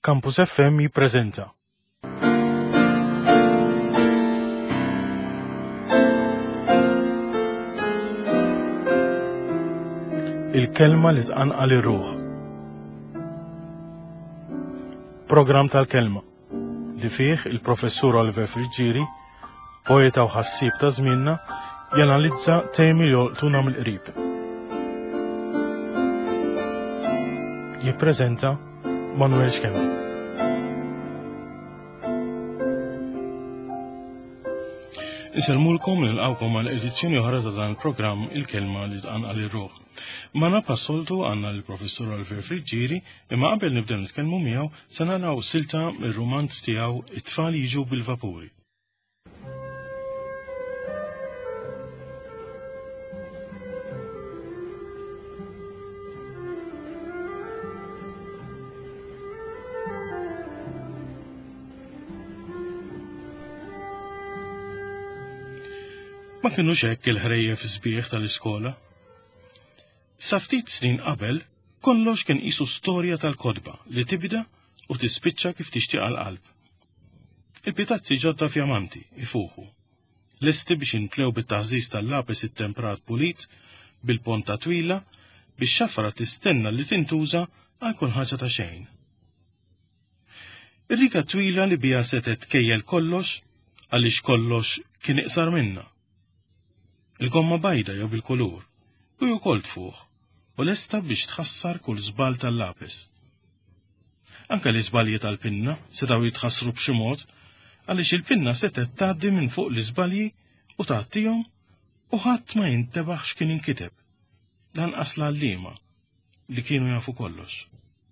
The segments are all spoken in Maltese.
Campus FM jippreżenta. Il-kelma li tqanqal ir-ruħ. Program tal-kelma li fih il-professur Oliver Friġġieri, poeta u ħassib ta' żmienna, janalizza temi li jolqtuna mill-qrib. Jippreżenta Manuel Xkemmi. Inselmulkom nilqawkom għal edizzjoni oħra ta' dan il-programm Il-kelma li tqanqal ir-ruħ. Mana passoltu għandna l-professur Oliver Friġġieri, imma qabel nibdew nitkellmu miegħu se naraw silta mir-romanz tiegħu It-tfal jiġu bil-vapuri. Ma kienux hekk il-ħrejja fi sbieħ tal-iskola. Sa ftit snin qabel kollox kien qisu storja tal-kodba li tibda u tispiċċa kif tixtieq għall-qalb. Il-pitazzi ġodda fjamanti ifuħu, lesti biex intlew bit-taħżiż tal-lapis it-temprat pulit bil-ponta twila biex xafra tistenna li tintuża għal kull ħaġa ta' xejn. Ir-rika twila li biha setet tkejjel kollox għaliex kollox kien iqsar minnha. Il-gomma bajda jew bil-kulur u wkoll tfuħ u lesta biex tħassar kull żball tal-lapis. Anke l-iżbalji tal-pinna setgħu jitħassru b'xi mod għaliex il-pinna setet tgħaddi minn fuq l-iżbalji u tagħtihom u ħadd ma jintebaħ x'kien inkiteb lanqas l-għalliema li kienu jafu kollox.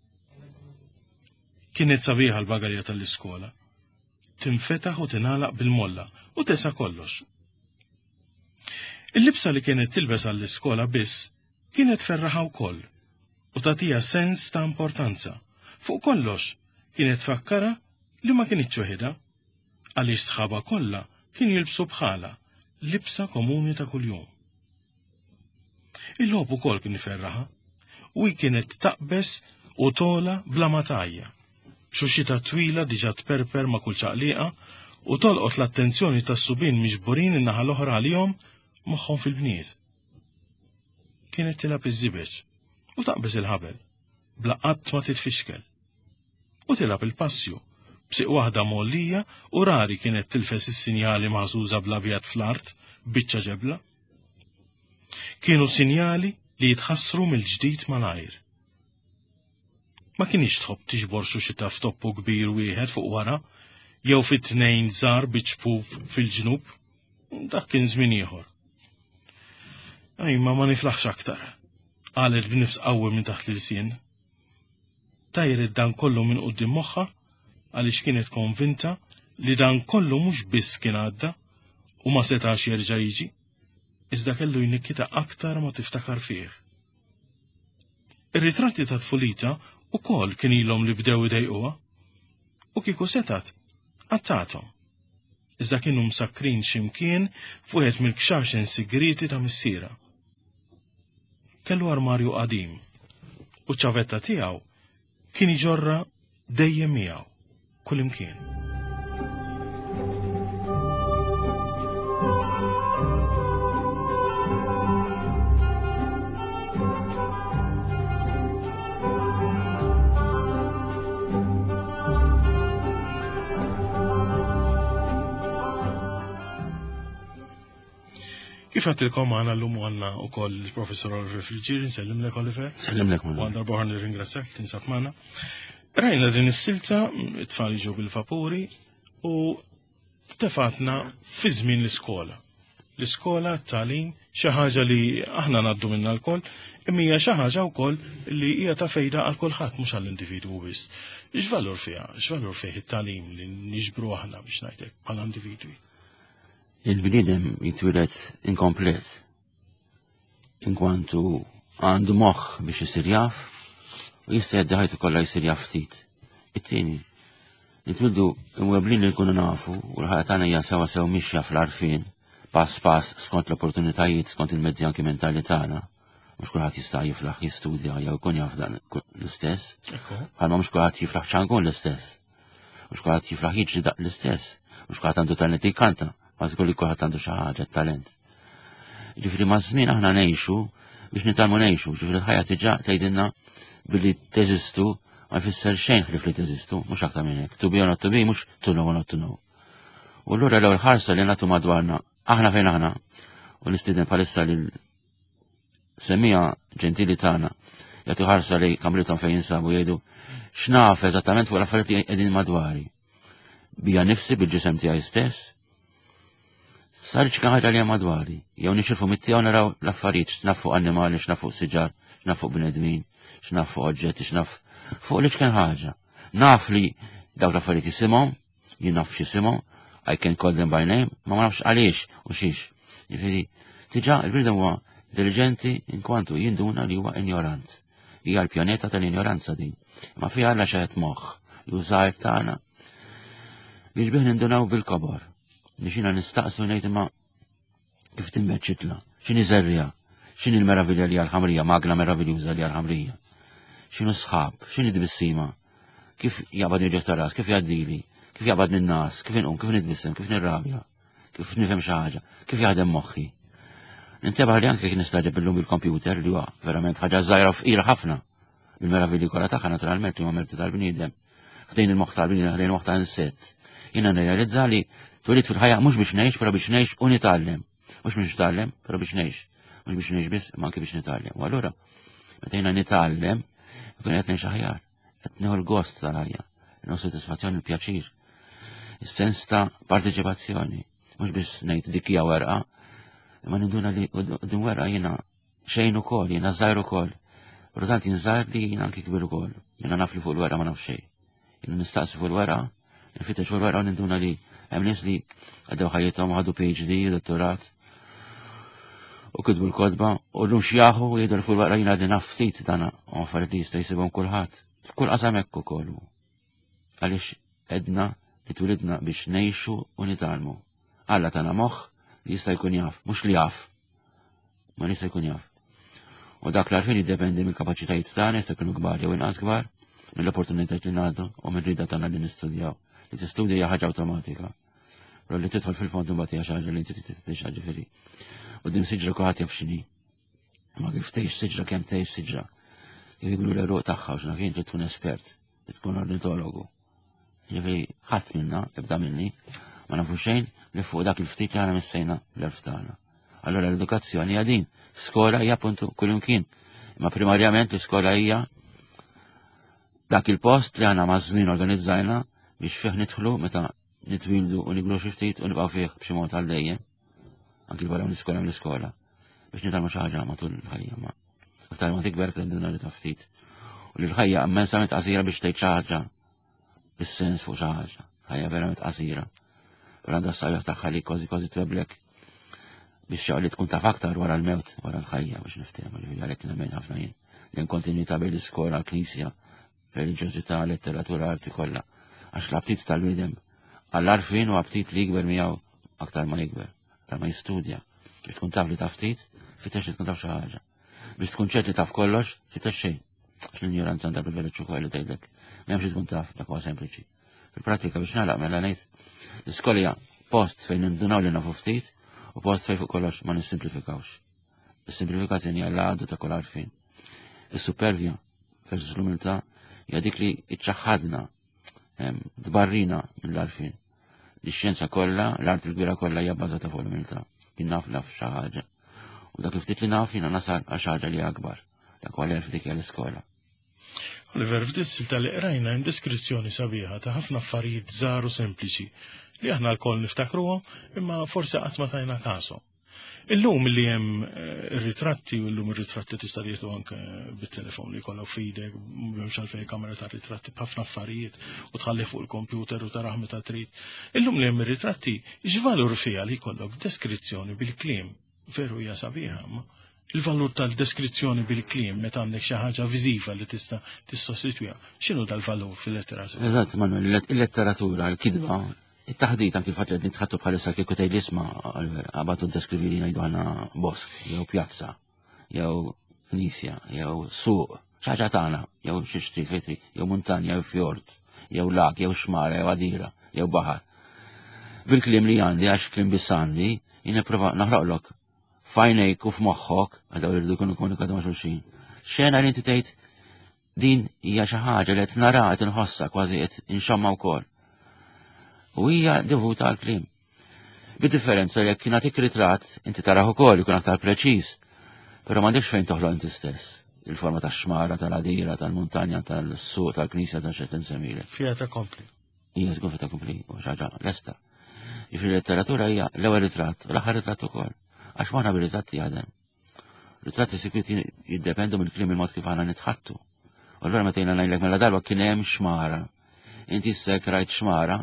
Kienet sabiħa l-bagalja tal-iskola. Tinfetaħ u tingħalaq bil-molla u tesa kollox. Il-libsa li kienet tilbes għall-iskola biss kienet ferraħa wkoll u tagħtiha sens ta' importanza. Fuq kollox kienet fakkara li ma kienitx weħida għaliex sħaba kollha kien jilbsu bħala libsa komuni ta' kuljum. Il-logħob ukoll kien iferraħa u kienet taqbes u tola bla matajja. B'xuxita twila diġà tperper ma' kull ċaqliqa u tolqot l-attenzjoni tas-subien miġburin in-naħa l-oħra għalihom moħħhom fil-bniet. Kienet tilab iż-żibeġ u taqbeż il-ħabel bla qatt ma titfixkel. U tilab il-passju b'siq waħda mollija u rari kienet tilfes is-sinjali maħżuża bl-abjad fl-art biċċa ġebla. Kienu sinjali li jitħassru mill-ġdid malajr. Ma kienx tħobb tiġbor xuxita f'toppu kbir wieħed fuq wara jew fit-tnejn żgħar biċċpuf fil-ġnub. Dak kien żmien ieħor. Imma ma niflaħx aktar, qalet b'nifs qawwi minn taħt l-ilsien. Tajret dan kollu minn quddiem moħħha għaliex kienet konvinta li dan kollu mhux biss kien għadda u ma setax jerġa' jiġi, iżda kellu jnikkita aktar ma tiftakar fih. Ir-ritratti ta' tfulita ukoll kien ilhom li bdew idejquha u kieku setat qatta'thom. Iżda kienu msakkrin x'imkien fuq wieħed mill-kxaxen sigriti ta' missiera. Kellu armarju qadim u ċ-ċavetta tiegħu kien iġorra dejjem miegħu kull imkien. Kif għattilkom għana l-lum għanna u koll il-professor Oliver Friġġieri, nsellimlek Oliver. Sellimlek Manuel. Għandar boħan nirringrazzjak li tinsab magħna. Rajna din is-silta it-tfal jiġu bil-vapuri u tefatna fi żmien l-iskola. L-iskola, t-tagħlim, xi ħaġa li aħna ngħaddu minnha l-koll, imma hija xi ħaġa wkoll li hija ta' fejda għal kulħadd mhux għall-individwu biss. X'valur fiha, x'valur fih it-tagħlim li niġbru aħna biex ngħidlek bħala individwi? Il-bniedem jitwilet inkomplet. Inkwantu għandu moħħ biex isir jaf u jista' jgħaddi ħajtu kollha jsir jaf ftit. It-tieni, nitwildu imweblin li nkunu nafu u l-ħajja tagħna hija sewa sew mixja fl-għarfien, pass pass skont l-opportunitajiet skont il-mezzi anki mentali tagħna. Mhux kulħadd jista' jiflaħ jistudja jew ikun jaf dan l-istess. Ekku. Bħalma mhux kulħadd jiflaħ ċankun l-istess. Mhux kulħadd jiflaħ jiġri daq l-istess. Mhux kulħadd għandu talent jikkanta, ma żgur li kulħadd għandu xi ħaġa talent. Ġifieri ma' żmien aħna ngħixu biex nitalmu ngħixu, ġifieri l-ħajja tiġà tgħidilna billi teżistu ma jfisser xejn ħlif li teżistu, mhux aktar minn hekk. To be or not to be mhux to know or not to know. U allura l-ewwel ħarsa li nagħtu madwarna aħna fejn aħna u nistieden bħalissa lil semmija ġentili tagħna jagħtu ħarsa li kamrithom fejn jinsabu jgħidu x'naf eżattament fuq l-affarijiet li qegħdin madwari. Bija nifsi bil-ġisem tiegħi stess, saritx kien ħaġa li hemm madwari, jew nixirfu mit-tiegħu naraw l-affarijiet x'naf fuq annimali, x'naf fuq siġar, x'naf fuq bnedmin, x'naf fuq oġġetti, x'naf fuq li x'kien ħaġa. Naf li dawk l-affarijiet jisimhom, jien naf x'isimhom, I can call them by name, ma nafx għaliex u xiex. Ġifieri, diġà il-bniedem huwa intelligenti inkwantu jinduna li huwa ignorant. Hija l-pjaneta tal-ignoranza din. Ma fiha għandna xi moħħ li użajr tagħna biex bih nindunaw bil-kobor. Biex jiena nistaqsu ngħid imma kif timmeċċitla, x'inhi żerrija, x'inhi l-meravilja li għall-ħamrija, magna meraviljuża li għall-ħamrija. X'inhu sħab, x'inhi dbissima, kif jaqbad nieġeħ taras, kif jgħaddili, kif jaqbad min-nas, kif inqum, kif nitbissem, kif nirrabja, kif nifhem xi ħaġa, kif jaħdem moħħi. Nintebaħ li anke kien nistaġeb illum bil-kompjuter li huwa verament ħaġa żgħira fqira ħafna bil-meravilli kollha tagħha naturalment li huma merti tal-bniedem. Ħdejn il-moħħ tal-bniedem, ħdejn il-moħħ tal-insett. Jiena nirrealizza li twelid fil-ħajja mhux biex ngħix, però biex ngħix u nitgħallem. Mhux biex nitgħallem, però biex ngħix. Mhux biex ngħix biss, ma anke biex nitgħallem. U allura meta jiena nitgħallem, ikun qed ngħix aħjar, qed nieħu l-gost tal-ħajja, nieħu sodisfazzjoni, l-pjaċir, is-sens ta' parteċipazzjoni. Mhux biss ngħid dik hija werqa, imma ninduna li din werqa jiena xejn ukoll, jiena żgħir ukoll. Però tant jien żgħir li jiena anke kbir ukoll. Jiena naf li fuq il-werqa ma nafx xejn. Jiena nistaqsi fuq il-werqa, nfittex fuq il-werqa u ninduna li hemm nies li għaddew ħajjithom ħadu PhD, dottorat, u kitbu l-kodba, u llum xjaħu u jgħidu fuq il-werqa jiena għaddi naf ftit dana u affarijiet li jista' jsibhom kulħadd. F'kull qasam hekk ukoll. Għaliex edna li twilidna biex ngħixu u nitgħallmu. Alla tagħna moħħ li jista' jkun jaf, mhux li jaf, ma jista' jkun jaf. U dak l-għarfien jiddependi mill-kapaċitajiet tagħna jista' jkunu kbar jew inqas kbar, mill-opportunitajiet li ngħaddu u mill-rida tagħna li nistudjaw. Li tistudja hija ħaġa awtomatika. Però li tidħol fil-fond imbagħad hija xi ħaġa li inti titgħix ġifieri. U din siġra kulħadd jaf x'inhi. Ma kif tgħix siġra kemm tgħix siġra. Kif jgħidu l-eruq tagħha u x'naf jien trid tkun espert, trid tkun ornitologu. Ġifieri ħadd minna, ibda minni, ma nafu xejn li fuq dak il-ftit li għana missejna l-erf tagħna. Allora l-edukazzjoni hija din, skola hija appuntu kullimkien, imma primarjament l-iskola hija dak il-post li għana mażmin organizzajna biex fih nidħlu meta nitwildu u niglu xi ftit u nibqgħu fih b'xi mod għal-dejjem, anke l-barra mill-iskola biex nitalmu xi ħaġa matul il-ħajja ma. Aktar ma tikber krenduna li ta' ftit. U l-ħajja immensament qasira biex tgħid xi ħaġa bis-sens fuq xi ħaġa. Ħajja verament qasira. Però għandha s-sabiħ tagħha li kważi tweblek biex xew li tkun taf aktar wara l-mewt, wara l-ħajja biex niftehmu li għalhekk nemmen ħafna jien. L-kontinwità bejn l-iskola, l-knisja, reliġjożità, letteratura, arti kollha. Għax l-aptit tal-bniedem għall-arfin u aptit li jikber miegħu aktar ma jikber, aktar ma jistudja. Biex tkun taf li taf ftit, fittex li tkun taf xi ħaġa. Biex tkun ċert li taf kollox, fittex xejn. Għax l-ignoranza għandha bil-veloċ ukoll li tgħidlek. M'hemmx tkun taf, dak huwa sempliċi. Fil-pratika biex nagħlaq mela ngħid l-iskolja post fejn nindunaw li nafu ftit u post fejn fuq kollox ma nissimplifikawx. Is-simplifikazzjoni hija l-għadu ta' kull għarfien. Is-supervja versus l-umiltà hija dik li iċċaħħadna tbarrina mill-għarfien. Ix-xjenza kollha, l-art il-kbira kollha hija bbażata fuq l-umiltà. Jien naf xi ħaġa. U dak il-ftit li naf jiena nasal għal xi ħaġa li akbar. Dak huwa l-erf dik hija l-iskola. Oliver, f'dissilta li qrajna hemm deskrizzjoni sabiħa ta' ħafna affarijiet żgħar u sempliċi li aħna l-koll niftakruhom imma forsi qatt ma tajna kasom. Illum li hemm ritratti u llum ir-ritratti tista' tieħdu anke bit-telefon li jkollok f'idek, m'hemmx għalfejn kamera ta' ritratti b'ħafna affarijiet u tħalli fuq il-kompjuter u taraħ meta trid. Illum li hemm ir-ritratti x'valur fiha li jkollok deskrizzjoni bil-kliem veru hija sabiħa. Il-valur tal-deskrizzjoni bil-kliem meta għandek xi ħaġa viżiva li tista' tissostitwiha. X'inhu dal-valur fil-letteratura? Eżatt, Manuel, il-letteratura, l-kidba, it-taħdit anke il-fatt li nitħattu bħalissa kieku tgħid isma' għabatu deskrivi li ngħidu għandna bosk, jew pjazza, jew knisja, jew suq, xaġa tagħna, jew xi street vetri, jew muntanja, jew fjord, jew lag, jew xmara, jew għadira, jew baħar. Bil-klim li għandi, għax klim biss għandi, jien nipprova naħraqlok f'għajnejk u f'moħħok, għadaw irridu jkunu komunikatu ma' xulxin. Xena li inti tgħid din hija xi ħaġa li qed nara qed inħossha kważi qed inxamma wkoll. U hija devuta għall-kliem. Bid-differenza li jekk kien għatik ritratt, inti taraħ ukoll ikun aktar preċiż, però m'għandekx fejn toħloq inti stess. Il-forma tax-xmara, tal-għadira, tal-muntanja, tal-suq, tal-knisja, tal-xed insemmilek. Fija ta' kompli. Hija żgur ta' kompli, u xaġa lesta. Fil-letteratura hija l-ewwel ritratt u l-aħħar ritratt ukoll. Għax maħna bil-ritratti għadem. Ritratti sikwiti jiddependu mill-kliem il-mod kif aħna nitħattu. U allura meta jiena ngħidlek mela darba kien hemm xmara. Inti issek rajt xmara,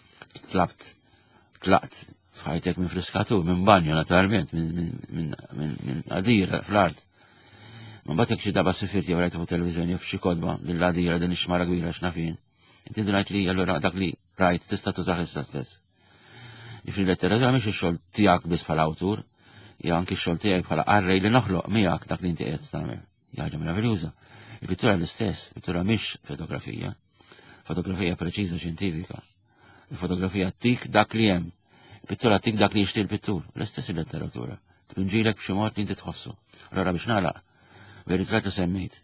tlaqt f'ħajtek minn friskatur, minn banju naturalment, minn għadira fl-art. Ma mbagħad jekk xi darba sifirti jew rajtu fuq televiżjoni f'xi kodba lill-għadira din ix-xmara kbira x'nafin. Inti ngħid li allura dak li rajt tista' tużaħ issa stess. Fil-letteratura mhix ix-xogħol tiegħek biss bħala awtur, hija anke x-xogħol tiegħek bħala qarrej li noħloq miegħek dak li inti qed tagħmel. Hija ħaġa meraviljuża. Il-pittura l-istess, pittura mhix fotografija. Fotografija preċiża xjentifika. Il-fotografija tik dak li hemm. Il-pittura tik dak li jixtieq il-pittur. L-istess il-letteratura. Tpinġilek b'xi mod li inti tħossu. Allura biex nagħlaq bir-ritratt li semmejt.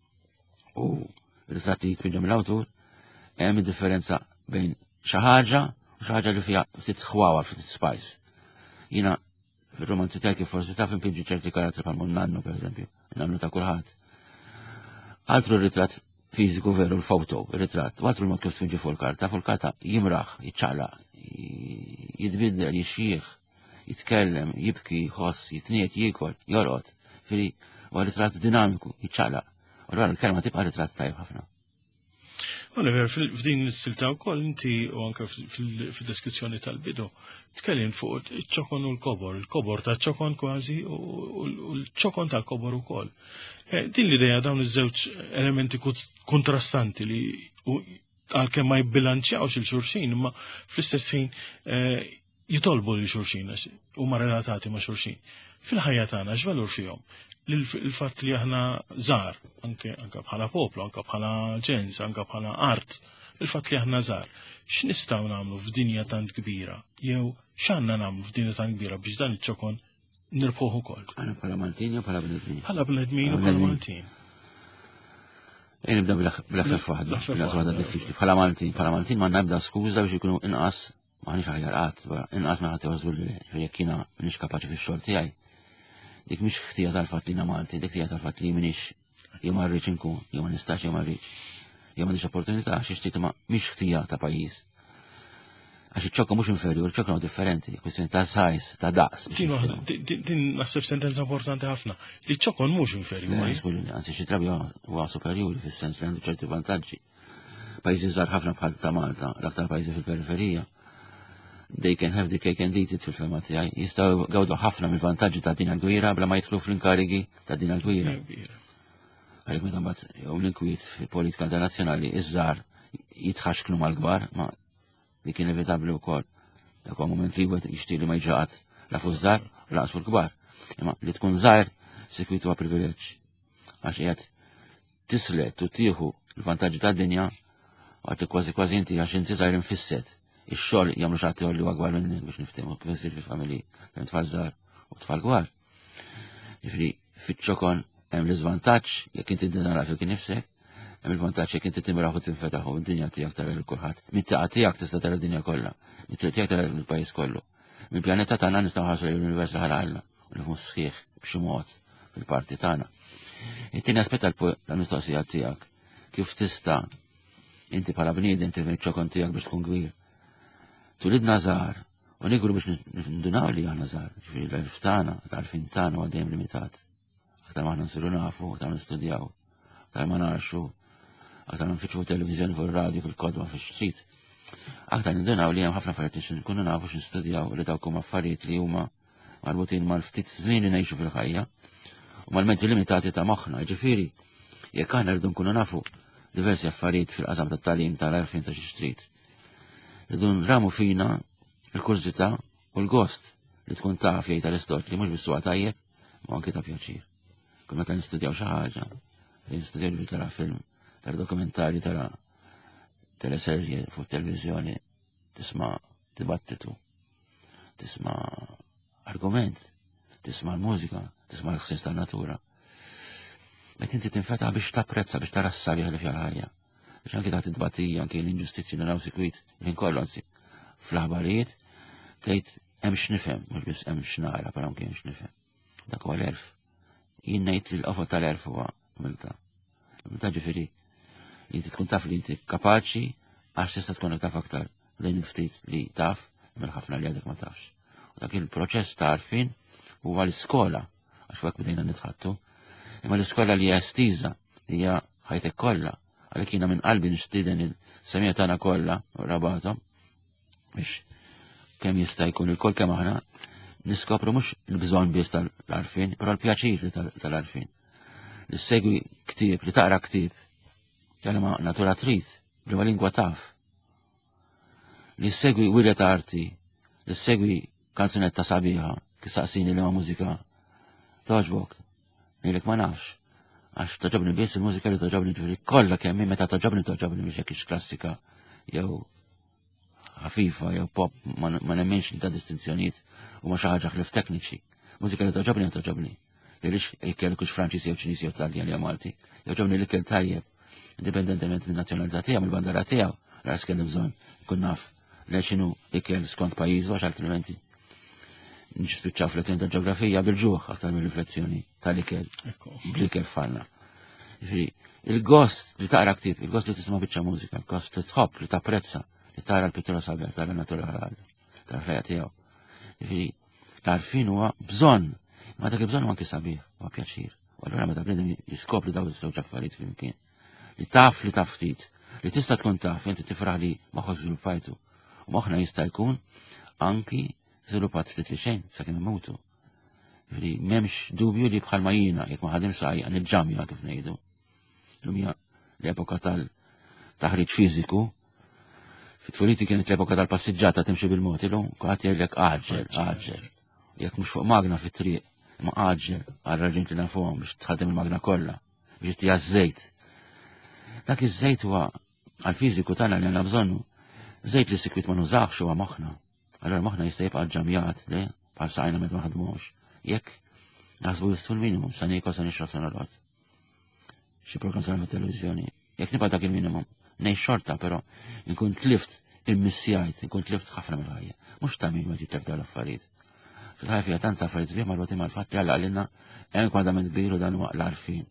U r-ritratt li jitpinġa mill-awtur hemm id-differenza bejn xi ħaġa u xi ħaġa li fiha ftit ħwawa ftit spice. Jiena fir-romanzi tiegħi kif forsi taf impinġi ċerti karattri bħal Nannu pereżempju, nannu ta' kulħadd. Altru r-ritratt fiżiku veru l-foto, ir-ritratt, u altru l-mod kif tpinġi fuq il-karta jimraħ, jiċċaqlaq, jitbiddel, jixjieħ, jitkellem, jibki, jħoss, jitniet, jiekol, jorqod. Firri u ritratt dinamiku, jiċċaqlaq. U allura l-kelma tibqa' ritratt tajb ħafna. Oliver, f'din is-silta wkoll inti u anke fil-deskrizzjoni tal-bidu tkellim fuq iċ-ċokon u l-kobor, il-kobor ta' ċokon kważi u l-ċokon tal-kobor ukoll. Din l-idea dawn iż-żewġ elementi kontrastanti li għalkemm ma jibbilanċjawx il-xulxin, imma fl-istess ħin jitolbu li xulxin huma relatati ma' xulxin. Fil-ħajja tagħna x'valur fihom? Il-fatt li aħna żgħar, anke bħala poplu, anke bħala ġens, anke bħala art, il-fatt li aħna żgħar, x'nistgħu nagħmlu f'dinja tant kbira, jew x'għandna nagħmlu f'dinja tant kbira biex dan iċ-ċokon nirbħuh ukoll. Bħala Maltin jew bħala bnedmin? Bħala bnedmin u bħala Maltin. Nibda bl-affef waħda diffiċli. Bħala Maltin ma nabda skuża biex ikunu inqas maħniex aħjar qatt, inqas ma ħadd iważlu li jekk jiena m'iniex kapaċi fix-xogħol tiegħi. Dik mhix ħtija tal-fatt li Malti, dik ħtija tal-fatt li m'iniex jew ma rridx inkun, jew ma nistax jew ma rridx. Jew m'għandix opportunità xi xtieq ma mhix ħtija ta' pajjiż. Għax iċ-ċokka mhux inferiur, iċ-ċokka huwa differenti, kwestjoni ta' size, ta' daqs. Din naħseb sentenza importanti ħafna. Iċ-ċokon mhux inferiur. Anzi xi drabi huwa superjuri fis-sens li għandu ċerti vantaġġi. Pajjiżi żgħar ħafna bħal ta' Malta, l-aktar pajjiżi fil-periferija. They can have the cake and eat it fil-fema tiegħi. Jistgħu gawdu ħafna mill-vantaġġi ta' din l-gwira bla ma jidħlu fl-inkarigi ta' din l-gwira. Għalhekk meta mbagħad jew l-inkwiet fil-politika internazzjonali iż-żgħar jitħaxklu mal-kbar, ma dik inevitabbli wkoll. Dak huwa mument li wieħed jixtieq li ma jġaqat la fuq żgħar u laqas fuq l-kbar. Imma li tkun żgħar sekwit huwa privileġġ. Għax qiegħed tislet u tieħu l-vantaġġi tad-dinja għad li kważi inti għax inti żgħir infisset. Ix-xogħol jagħmlu xi ħadd li huwa gwar minnek biex niftehmu kif isir fil-familji hemm tfal żgħar u tfal gwar. Jiġifieri fiċ-ċokon hemm l-iżvantaġġ jekk inti nara fil kien nifsek, hemm il-vantaġġ jekk inti timraħ u tinfetaħ u d-dinja tiegħek tara lil kulħadd. Mit-tieqa tiegħek tista' tara d-dinja kollha, mit-tieqa tiegħek tara l-pajjiż kollu. Mill-pjaneta tagħna nistgħu ħarsu l-univers li ħalaqna u nifhmu sħiħ b'xi mod fil-parti tagħna. It-tieni aspett tal-mistoqsija tiegħek kif tista' inti bħala bniedem tifhem iċ-ċokon tiegħek biex tkun kbir. Tulidna żgħar u nikru biex nindunaw li aħna żgħar, ġifieri l-għarf tagħna, l-għarfien tagħna huwa dejjem limitat. Aktar ma aħna nsiru nafu, aktar nistudjaw, aktar ma narxu, aktar nfittxu televiżjoni fuq ir-radju fil-kodba fix-xit. Aktar nindunaw li hemm ħafna affarijiet li nkunu nafu x'nistudjaw li dawk huma affarijiet li huma marbutin mal-ftit żmien li ngħixu fil-ħajja u mal-mezzi limitati ta' moħħna. Ġifieri jekk aħna rridu nkunu nafu diversi affarijiet fil-qasam tat-tagħlim tal-għarfien ta' xi xtrit. Rridu nramu fina il-kurzita u l-gost li tkun taf jgħid Aristotli mhux bis-suqa tajjeb ma anke ta' pjaċir. kull meta nistudjaw xi ħaġa, nistudjaw ġifieri tara film, tara dokumentarji, tara teleserje fuq televizjoni, tisma' dibattitu, tisma' argument, tisma' l-mużika, tisma' l-ħsies tan-natura. Meta inti tinfetaħ biex tapprezza, biex tara s-sabiħ li fija l-ħajja. Biex anke tagħti tbattija anke l-inġustizzji li naraw sikwit minn kollu anzi fl-aħbarijiet tgħid hemm x'nifhem, mhux biss hemm x'nara, però anke hemm x'nifhem. Dak huwa l-erf. Jien ngħid li l-qofol tal-erf huwa umiltà. L-umiltà ġifieri li inti tkun taf li inti kapaċi għax tista' tkun taf aktar lejn il-ftit li taf imma ħafna li għadek ma tafx. U dak il-proċess ta' għarfien huwa l-iskola għax wek bdejna nitħattu, imma l-iskola li hija estiża li hija ħajtek kollha għalhekk jiena minn qalbi nixtieden il-semija tagħna kollha u rabathom biex kemm jista' jkun il-koll kemm aħna niskopru mhux il-bżonn biss tal-għarfien, però l-pjaċir tal-għarfien. Li segwi ktieb, li taqra ktieb, kelma natura trid, bliema lingwa taf. Li segwi wirja ta' arti, li segwi kanzunetta sabiħa, kistaqsini li ma' mużika toġbok, ngħidlek ma nafx. Għax toġobni biss il-mużika li toġobni ġifieri kollha kemm meta toġobni biex jekk hix klassika jew ħafifa jew pop ma nemmenx li ta' distinzjonijiet u ma xi ħaġa ħlif tekniċi. Mużika li toġobni. Jelix jekk hux Franċiż jew Ċiniż jew Taljan jew Malti. Joġobni l-ikel tajjeb, indipendentement minn nazzjonalità tiegħu, mill-bandara tiegħu, ras kelli bżonn ikun naf le x'inhu ikel skont pajjiżu għax altrimenti nispiċċaw fl-lezzjoni ta' ġeografija bil-ġuħ aktar minn riflessjoni tal-ikel. Bl-ikel falna. Il-gost li taqra ktieb, il-gost li tisma' biċċa mużika, il-gost li tħobb, li tapprezza, li tara l-pittura sabiħ, tara l-natura tal-ħajja tiegħu. L-għarfien huwa bżonn, ma dak il-bżonn huwa anke sabiħ, huwa pjaċir. U allura meta bniedem jiskopri dawn iż-żewġ affarijiet flimkien. Li taf ftit, li tista' tkun taf, inti tifraħ li moħħok żviluppajtu. U moħħna jista' jkun anki żviluppat ftit li xejn sakemm imutu. Li m'hemmx dubju li bħalma jiena jekk ma ħadimx saqajja niġġamja kif ngħidu. Lumja l-epoka tal-taħriġ fiżiku. Fit-tfuliti kienet l-epoka tal-passiġġata timxi bil-mod ilhom kulħadd jgħidlek aġġel. Jekk mhux fuq magna fit-triq, ma aġġel għal raġun li nafuhom biex tħaddem il-magna kollha, biex tija żejt. Dak iż-żejt huwa għall-fiżiku tagħna li għandna bżonnu. Żejt li sikwit ma nużax huwa moħħna. Allora moħħna jista' jibqa' ġamjat le bħal saqajna meta ma ħadmux. Jekk naħsbu jistu l-minimum sa ngħid sa nixrab sonorot. Xi program sar fit-televiżjoni. Jekk nibqa' dak il-minimum, ngħix xorta però nkun tlift immissjajt, nkun tlift ħafna mill-ħajja. Mhux ta' min ma jitlef dawn l-affarijiet. Fil-ħajja fiha tant affarijiet sbieħ marbutin mal-fatt li Alla għalilna hemm kwandament kbir u dan huwa l-għarfien.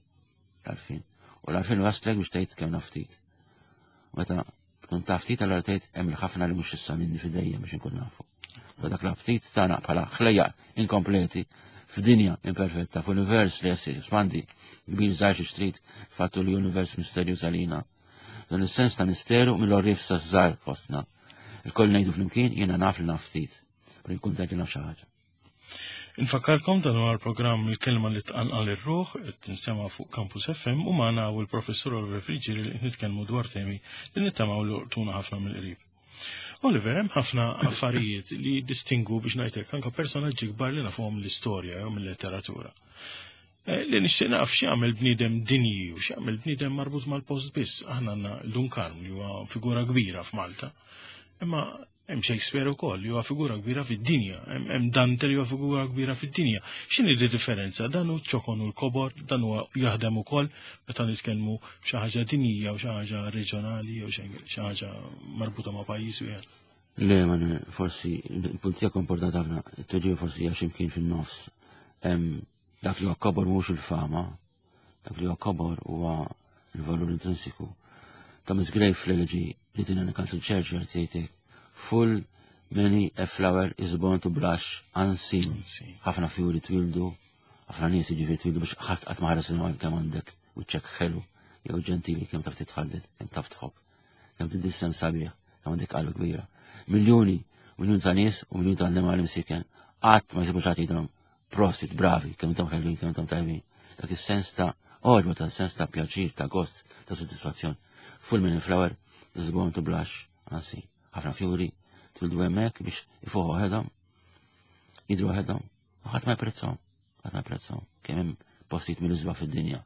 U l-għarfien waslek biex tgħid kemm naftit. Meta tkun taf ftit allura tgħid hemm ħafna li mhux issa minni f'idejja biex inkun nafu. Dak l-ftit tagħna bħala ħlejja inkompleti f'dinja imperfetta, f'univers li espandi kbir żgħar xi trid fattu li univers misterjuż għalina. Dan is-sens ta' misteru mill-orrif sa żgħar fostna. Il-koll ngħidu flimkien jiena naf li naf ftit, però jkun tgħid li naf xi ħaġa. Infakkarkom dan huwa l-programm il-kelma li tqanqal ir-ruħ qed tinsema fuq Campus FM u magħna u l-professur Oliver Friġieri li nitkellmu dwar temi li nittamaw li qrtuna ħafna mill-qrib. Oliver, hemm ħafna affarijiet li distingu biex ngħidlek anke personaġġi kbar li nafhom l-istorja jew mill-letteratura. Li nixtieq naf x'jagħmel bniedem dinji u x'jagħmel bniedem marbut mal-post biss. Aħna għandna Duncan li huwa figura kbira f'Malta. Imma hemm Shakespeare ukoll li huwa figura kbira fid-dinja, hemm Dante li huwa figura kbira fid-dinja. X'inhi d-differenza? Dan hu ċokon u l-kobor, dan huwa jaħdem ukoll meta nitkellmu xi ħaġa dinjija u xi ħaġa reġjonali jew xi ħaġa marbuta ma' pajjiż wieħed. Le, ma forsi il-pulizija komportat ħafna, it-tweġiba forsi hija x'imkien fin-nofs. Dak li huwa kobor mhux il-fama, dak li huwa kobor huwa il-valur intrinsiku. Thomas Gray fl-eleġi li tina nikant il-Churchill tgħidlek full many a flower is born to blush unseen. Ħafna fjuri twildu, ħafna nies jiġifieri twildu biex ħadd qatt ma ħares kemm għandek wiċċek ħelu jew ġentili kemm taf titħallet, kemm taf tħobb, kemm tidissem sabiħ, kemm għandek qalba kbira. Miljuni ta' nies u miljuni ta' annimali msiken qatt ma jsibux ħadd jgħidhom prosit, bravi, kemm intom ħelwin, kemm intom tajbin. Dak is-sens ta' oġba, ta' sens ta' pjaċir, ta' gost, ta' soddisfazzjon. Full many a flower is born to blush unseen. Ħafna fjuri twildu hemmhekk biex ifuħu ħedhom, jidru ħedhom, u ħadd ma jprezzhom, kemm hemm postijiet mill-iżba fid-dinja.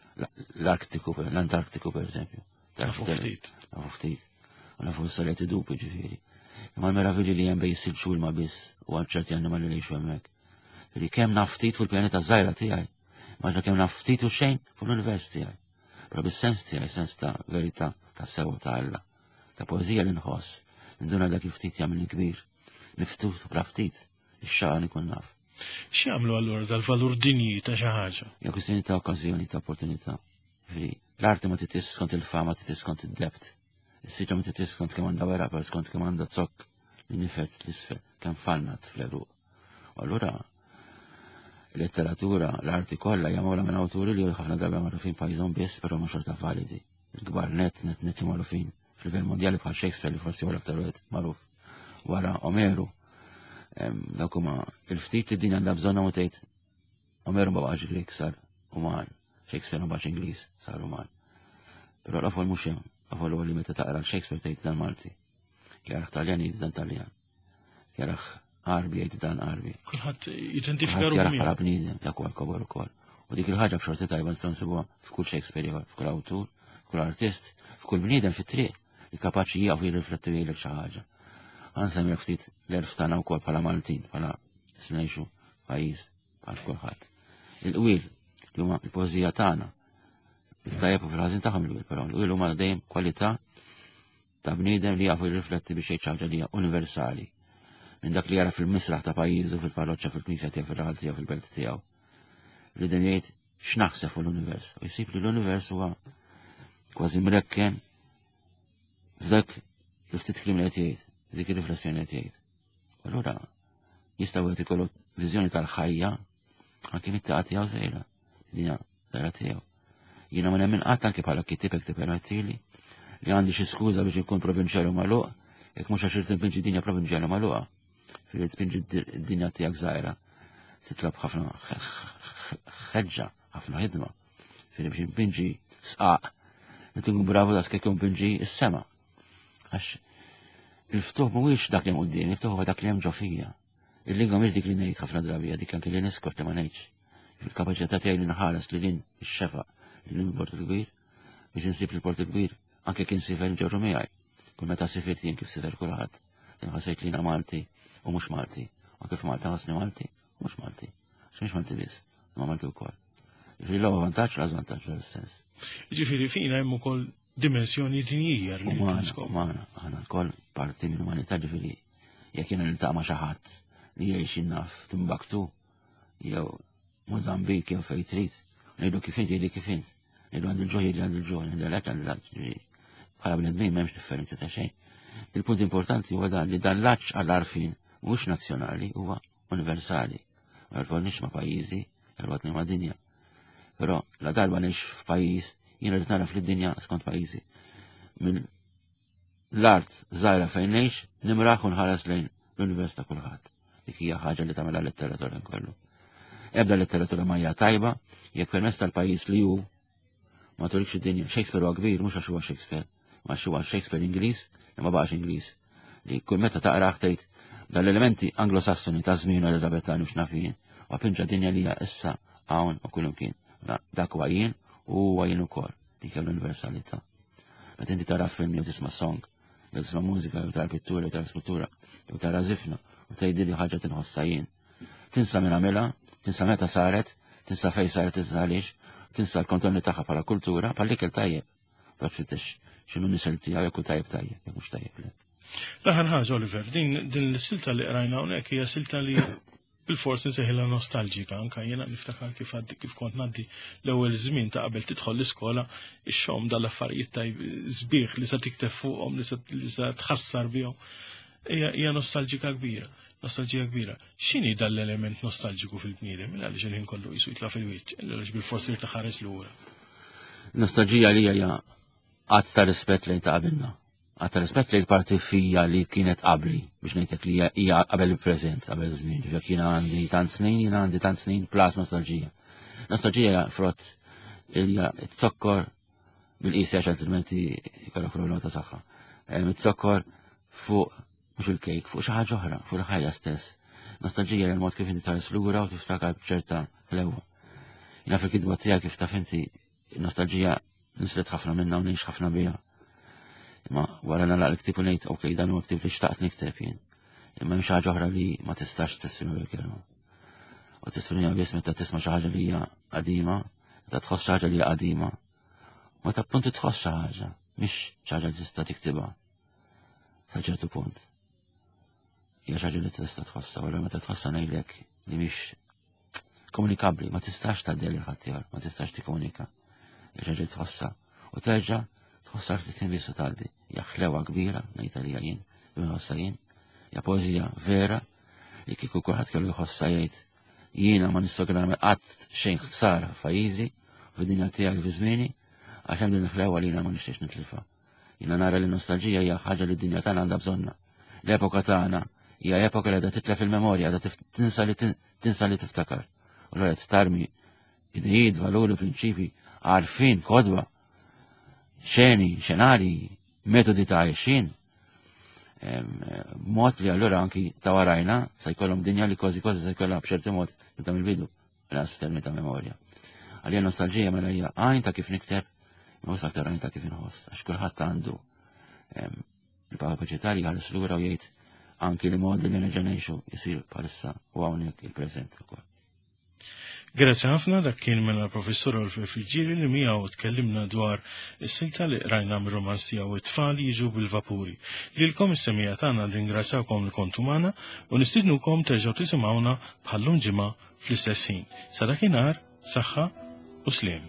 L-Antarktiku per eżempju. Nafu ftit. Nafu ftit. U nafu s-salet idup ġifieri. Imma l-meravilli li hemm bej silġu ilma biss u għal ċerti annimali li jgħixu hemmhekk. Li kemm naf ftit fil-pjaneta żgħira tiegħi, maġna kemm naf ftit u xejn fl-univers tiegħi. Però bis-sens tiegħi, sens ta' verità, ta' sewa ta' Alla, ta' poeżija li nħoss, induna dak il-ftit jagħmilni kbir, miftut u bla ftit, ix-xaqa ikun naf. X'jagħmlu allura dal-valur dinji ta' xi ħaġa? Ja kwistjoni ta' okkażjoni, ta' opportunità. L-arti ma titis skont il-fama, titis skont id-debt. Is-siġa ma titis skont kemm għandha wera, per skont kemm għandha zokk li nifet l-isfel, kemm fannat fl-eruq. U allura letteratura, l-arti kollha hija minn awturi li ħafna drabi magħrufin pajjiżhom biss, però ma xorta validi. Il-kbar net li magħrufin fil-livell mondjali bħal Shakespeare li forsi huwa l-aktar wieħed magħruf. Wara Omeru, dak huma il-ftit li din għandha bżonna u tgħid Omeru ma baqax Grik sar uman, Shakespeare ma baqax Ingliż sar uman. Però l-afol mhux hemm, l-afol huwa li meta taqra l-Shakespeare tgħid dan Malti. Jaraħ Taljan jgħid dan Taljan. Jaraħ Arbi jgħid dan Arbi. Kulħadd jidentifika ruħu. Jaraħ bħala bniedem, dak huwa l-kobor ukoll. U dik il-ħaġa b'xorti tajba nistgħu nsibuha f'kull Shakespeare ieħor, f'kull awtur, f'kull artist, f'kull bniedem fit-triq li kapaċi jaqfu jirriflettu jgħidlek xi ħaġa. Għansemmi ftit l-erf tagħna wkoll bħala Maltin, bħala snejxu pajjiż bħal kulħadd. Il-qwil li huma l-poeżija tagħna, il-tajjeb u fil-ħażin tagħhom il-qwil, però l-qwil huma dejjem kwalità ta' bniedem li jafu jirrifletti biex jgħid ħaġa li hija universali. Minn dak li jara fil-misraħ ta' pajjiżu, fil-parroċċa, fil-knisja tiegħu, fil-raħal tiegħu, fil-belt tiegħu. Li dan jgħid x'naħseb fuq l-univers. U jsib li l-univers huwa kważi mrekken f'dak il-ftit kliem li qed jgħid, dik ir-riflessjoni qed jgħid. Allura jistgħu qed ikollu viżjoni tal-ħajja anke mit-taqa tiegħu żgħira, dinja żgħira tiegħu. Jiena ma nemmen qatt anke bħala kitibek tippermettili li għandi xi skuża biex ikun provinċjali magħluq, jekk mhux għax irid tinpinġi dinja provinċjali magħluqa. Fil tinpinġi d-dinja tiegħek żgħira titlob ħafna ħeġġa, ħafna ħidma. Biex impinġi sqaq li tkun bravu daqs kif impinġi s-sema. Għax il-ftuħ mhuwiex dak li hemm quddiem, il-ftuħ huwa dak li hemm ġo fija. Il-lingwa mhix dik li ngħid ħafna drabi, dik anke li niskort li ma ngħidx. Il-kapaċità tiegħi li naħares li lin ix-xefa li lin il-port il-kbir biex insib il-port il-kbir anke kien sifer ġewru miegħi. Kull meta sifirt jien kif sifer kulħadd. Inħassejt li Malti u mhux Malti. Anke f'Malta ħassni Malti u mhux Malti. X'mhux Malti biss, ma Malti wkoll. Ġifieri l-ewwel vantaġġ l-żvantaġġ fil-sens. Ġifieri fina hemm ukoll dimensjoni dinjija li umana, aħna l-koll parti minn umanità ġifieri jekk jiena niltaqa' ma' xi ħadd li jgħix innaf Timbuktu jew Mozambik jew fejn trid, ngħidu kif int jgħidli kif int. Ngħidu għandi l-ġoj jgħidli għandi l-ġoj, għandi l-għaġ għandi l-għaġ. Bħala bnedmin m'hemmx differenza ta' xejn. Il-punt importanti huwa dan li dan l-għaġġ għall-għarfien mhux nazzjonali huwa universali. Ma jolvolniex ma' pajjiżi, jolvolni ma' dinja. Però la darba nix f'pajjiż jiena rrid naraf lid-dinja skont pajjiżi. L-art żgħira fejn ngħix nimraħ u nħares lejn l-univers ta' kulħadd. Dik hija ħaġa li tagħmilha l-letteratura kollu. Ebda letteratura ma hija tajba jekk permezz tal-pajjiż li hu ma turikx id-dinja. Shakespeare huwa kbir mhux għax huwa Shakespeare, ma huwa Shakespeare Ingliż li ma baqax Ingliż. Li kull meta taqrah tgħid dal-elementi anglosassoni ta' żmien Eliżabettani u x'nafin u pinġa dinja li hija issa hawn u kullimkien. Dak huwa jien u huwa jien ukoll. Dik hija l-universalità. Meta inti tara film jew tisma' song, jew tisma' mużika, jew tara pittura, jew tara skultura, jew tara żifna u tgħidili ħaġa tinħossha jien. Tinsa minn għamilha, tinsa meta saret, tinsa fejn saret iżgħalix, tinsa l-kontrolli tagħha bħala kultura, bħal-ikel tajjeb. Taqgħod tfittex x'inhu nisel tiegħu jekk hu tajjeb tajjeb, jekk mhux tajjeb le. L-aħħar ħaġa Oliver, din is-silta li qrajna hawnhekk hija silta li bil-forsi nseħilha nostalġika anke jiena niftakar kif kont ngħaddi l-ewwel żmien ta' qabel tidħol l-iskola ix-xogħol dal-affarijiet tajb sbieħ li se tikteb fuqhom li se tħassar bihom. Hija nostalġika kbira. Nostalġija kbira. X'inhi dal-element nostalġiku fil-bniedem għaliex il-ħin kollu jisu jitla' fil-wiċċ, għaliex bil-forsi li taħares lura. Nostalġija li hija qatt ta' rispett lejn ta' qabilna. Qatt ta' rispett lejn parti fija li kienet qabli biex ngħidlek li hija qabel il-preżent, qabel żmien. Jekk jiena għandi tant snin plas nostalġija. Nostalġija hija frott hija t-zokkor bil-qis għax altrimenti jkollok problema ta' saħħa. It-zokkor fuq mhux il-kejk, fuq xi ħaġa oħra, fuq il-ħajja stess. Nostalġija hija l-mod kif inti tħares lura u tiftakar b'ċerta ħlewwa. Jina fil-kidba tiegħek kif taf inti nostalġija nislet ħafna minna u ngħix ħafna biha. Imma wara nara l-ktib u ngħid okej dan huwa ktib li xtaqt nikteb jien. Imma hemm xi ħaġa oħra li ma tistax tesfinu l-kelma. U tesfinu biss meta tisma' xi ħaġa li hija qadima, meta tħoss xi ħaġa li hija qadima. Meta appuntu tħoss xi ħaġa, mhix xi ħaġa li tista' tiktibha sa ċertu punt. Hija xi ħaġa li tista' tħossha, wara meta tħossha ngħidlek li mhix komunikabbli, ma tistax tgħaddi lil ħaddieħor, ma tistax tikkomunika. Hija xi ħaġa li tħossha u terġa' tħossha ftit inbiss u tgħaddi. Hija ħlewa kbira ngħidha li jien, nħossha jien. Ja poezija vera li kieku kulħadd kellu jħossha jgħid jiena ma nistgħu nagħmel qatt xejn ħsara f'pajjiżi u fid-dinja tiegħi fi żmieni għax hemm din il-ħlewa li jiena ma nixtiex nitlifha. Jiena nara li nostalġija hija ħaġa li d-dinja tagħna għandha bżonna. L-epoka tagħna hija epoka li qiegħda titlef il-memorja, qiegħda tinsa li tiftakar. U l tarmi idejiet, valuri, prinċipi, għarfien, kodba, xeni, xenari, metodi ta' għajxin. Mod li allura anki ta' warajna sa' jkollhom dinja li kważi sa' jkollha b'xerti mod ta' mill-bidu l-għas f'termini ta' memorja. Għalija nostalġija mela hija għajn ta' kif nikteb, imma aktar għajn ta' kif inħoss. Għax kulħadd għandu il-kapaċità li jħares lura u jgħid anki li modi li neġa' ngħixu jsir bħalissa u hawnhekk il-preżent ukoll. Grazie ħafna dak kien mela professor Olf Friġieri li miegħu tkellimna dwar is-silta li qrajna mir-romanz tiegħu it-tfal jiġu bil-vapuri. Lilkom is-semija tagħna nringrazzjawkom li kontu magħna u nistidnukom terġgħu tisimgħuna bħallum ġimgħa fl-istess ħin. Sa dakinhar, saħħa u sliem.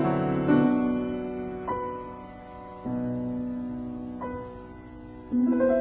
Thank you.